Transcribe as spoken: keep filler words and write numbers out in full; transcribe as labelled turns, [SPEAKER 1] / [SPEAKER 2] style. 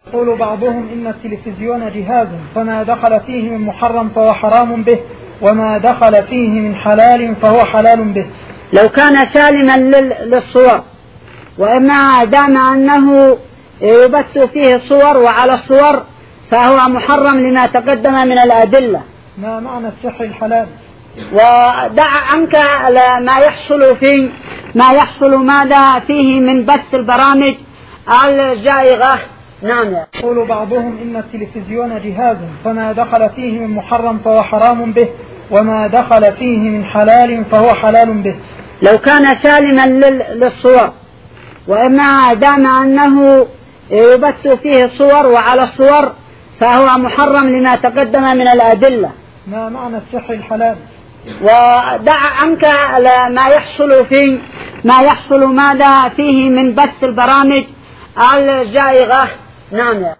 [SPEAKER 1] يقول بعضهم إن التلفزيون جهاز فما دخل فيه من محرم فهو حرام به، وما دخل فيه من حلال فهو حلال به.
[SPEAKER 2] لو كان سالما للصور، وما دام أنه يبث فيه صور وعلى الصور فهو محرم لما تقدم من الأدلة.
[SPEAKER 1] ما معنى السحر الحلال؟
[SPEAKER 2] ودع عنك ما يحصل فيه ما يحصل ماذا فيه من بث البرامج الجائغة. نعم.
[SPEAKER 1] يقول بعضهم إن التلفزيون جهاز فما دخل فيه من محرم فهو حرام به، وما دخل فيه من حلال فهو حلال به.
[SPEAKER 2] لو كان سالما للصور، وما دام أنه يبث فيه صور وعلى الصور فهو محرم لما تقدم من الأدلة.
[SPEAKER 1] ما معنى السحر الحلال؟
[SPEAKER 2] ودع عنك ما يحصل فيه ما يحصل ماذا فيه من بث البرامج الجائغة. نعم.